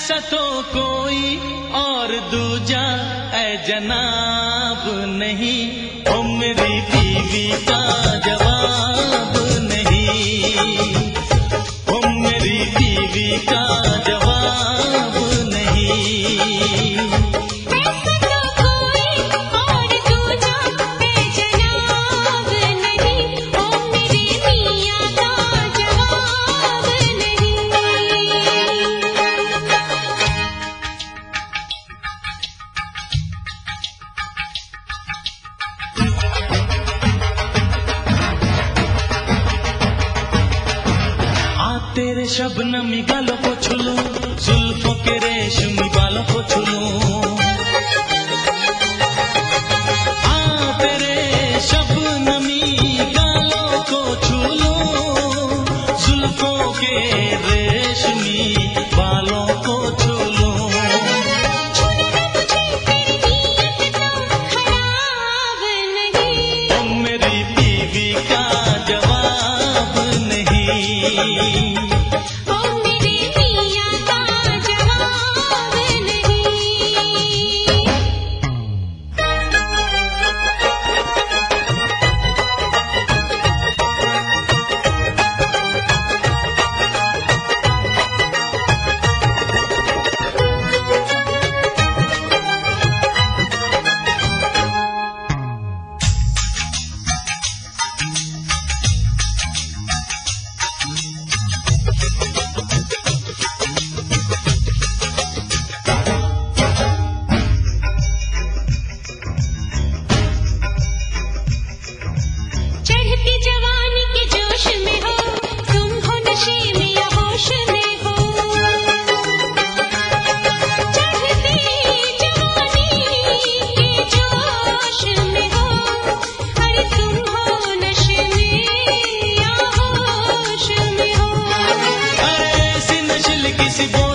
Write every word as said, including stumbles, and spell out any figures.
ऐसा तो कोई और दूजा ऐ जनाब नहीं, ओ मेरी बीवी का जवाब नहीं, ओ मेरी बीवी का जवाब नहीं। तेरे शबनमी गालों को छुलूं, जुल्फों के रेशमी बालों को छुलूं, आ तेरे शबनमी गालों को छुलूं, जुल्फों के रेशमी बालों को छुलूं। ओ मेरी बीवी का जवाब नहीं, किसी